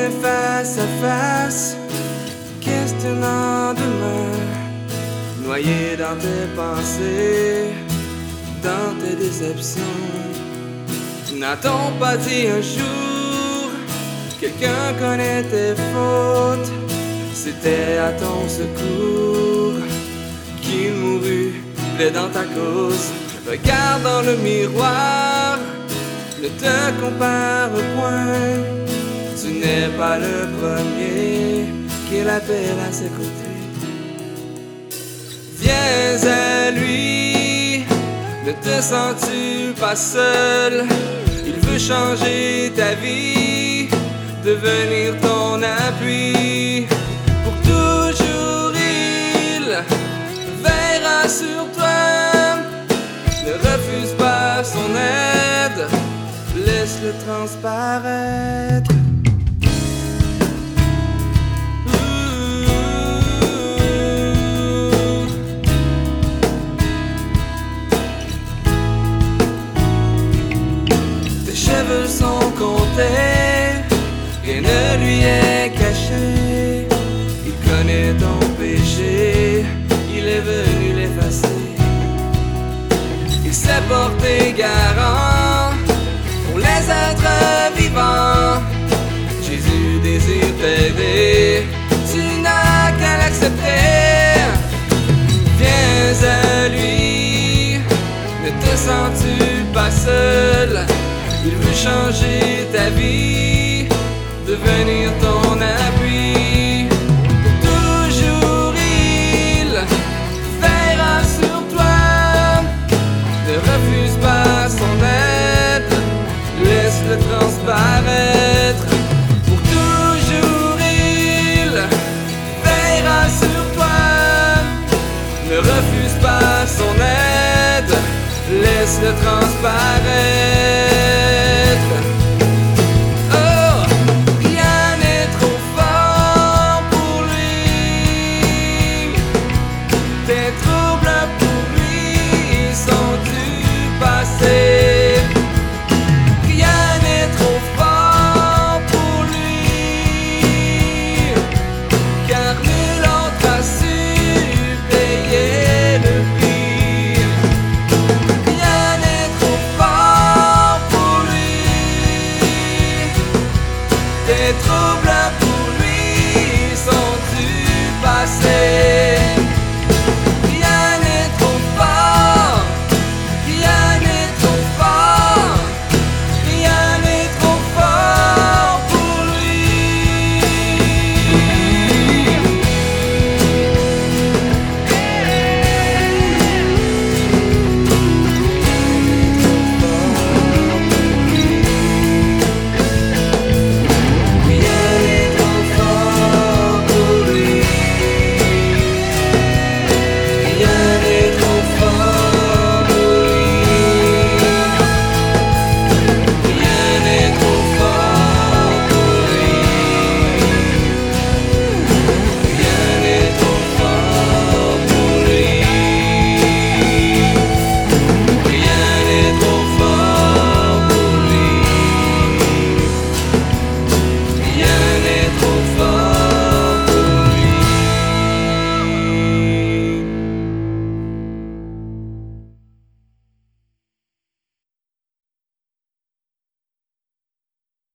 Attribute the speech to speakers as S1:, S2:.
S1: est face à face, questionnant demain, noyé dans tes pensées, dans tes déceptions. N'a-t-on pas dit un jour, quelqu'un connaît tes fautes, c'était à ton secours qu'il mourut, plaidant ta cause. Regarde dans le miroir, ne te compare point, tu n'es pas le premier qu'il appelle à ses côtés. Viens à lui, ne te sens-tu pas seul? Il veut changer ta vie, devenir ton appui. Pour toujours il veillera sur toi, ne refuse pas son aide, laisse-le transparaître. Tes cheveux sont comptés, rien ne lui est caché. Il connaît ton péché, il est venu l'effacer. Il s'est porté garant pour les êtres vivants. Jésus désire t'aider, tu n'as qu'à l'accepter. Viens à lui, ne te sens-tu pas seul? Il veut changer ta vie, devenir ton appui. Pour toujours il veillera sur toi, ne refuse pas son aide, laisse-le transparaître. Pour toujours il veillera sur toi, ne refuse pas son aide, laisse-le transparaître.